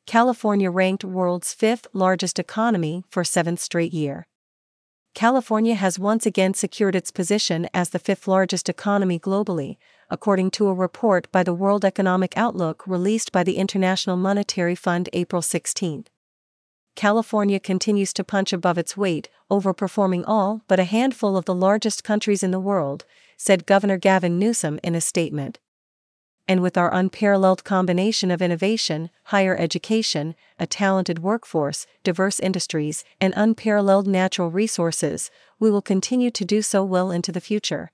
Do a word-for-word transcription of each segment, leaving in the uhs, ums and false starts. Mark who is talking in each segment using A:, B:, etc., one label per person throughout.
A: California ranked world's fifth largest economy for seventh straight year. California has once again secured its position as the fifth largest economy globally, according to a report by the World Economic Outlook released by the International Monetary Fund April sixteenth. California continues to punch above its weight, overperforming all but a handful of the largest countries in the world, said Governor Gavin Newsom in a statement. And with our unparalleled combination of innovation, higher education, a talented workforce, diverse industries, and unparalleled natural resources, we will continue to do so well into the future.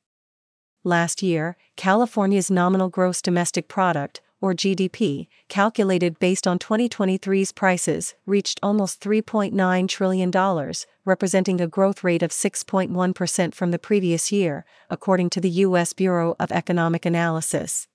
A: Last year, California's nominal gross domestic product, or G D P, calculated based on twenty twenty-three's prices, reached almost three point nine trillion dollars, representing a growth rate of six point one percent from the previous year, according to the U S Bureau of Economic Analysis.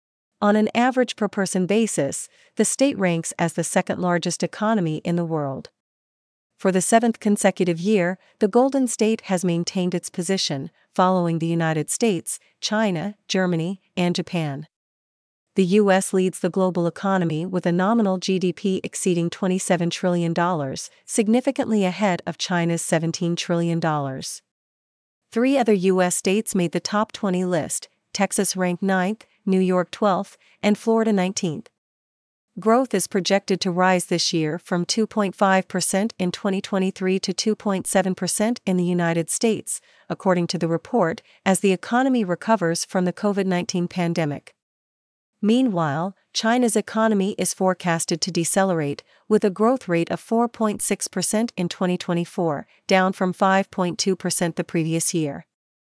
A: On an average per-person basis, the state ranks as the second-largest economy in the world. For the seventh consecutive year, the Golden State has maintained its position, following the United States, China, Germany, and Japan. The U S leads the global economy with a nominal G D P exceeding twenty-seven trillion dollars, significantly ahead of China's seventeen trillion dollars. Three other U S states made the top twenty list: Texas ranked ninth, New York twelfth, and Florida nineteenth. Growth is projected to rise this year from two point five percent in twenty twenty-three to two point seven percent in the United States, according to the report, as the economy recovers from the COVID nineteen pandemic. Meanwhile, China's economy is forecasted to decelerate, with a growth rate of four point six percent in twenty twenty-four, down from five point two percent the previous year.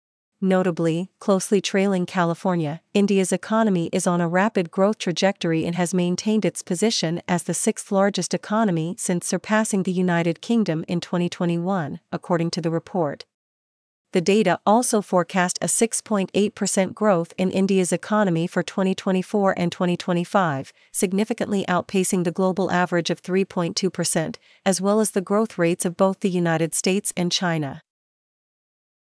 A: Notably, closely trailing California, India's economy is on a rapid growth trajectory and has maintained its position as the sixth largest economy since surpassing the United Kingdom in twenty twenty-one, according to the report. The data also forecast a six point eight percent growth in India's economy for twenty twenty-four and twenty twenty-five, significantly outpacing the global average of three point two percent, as well as the growth rates of both the United States and China.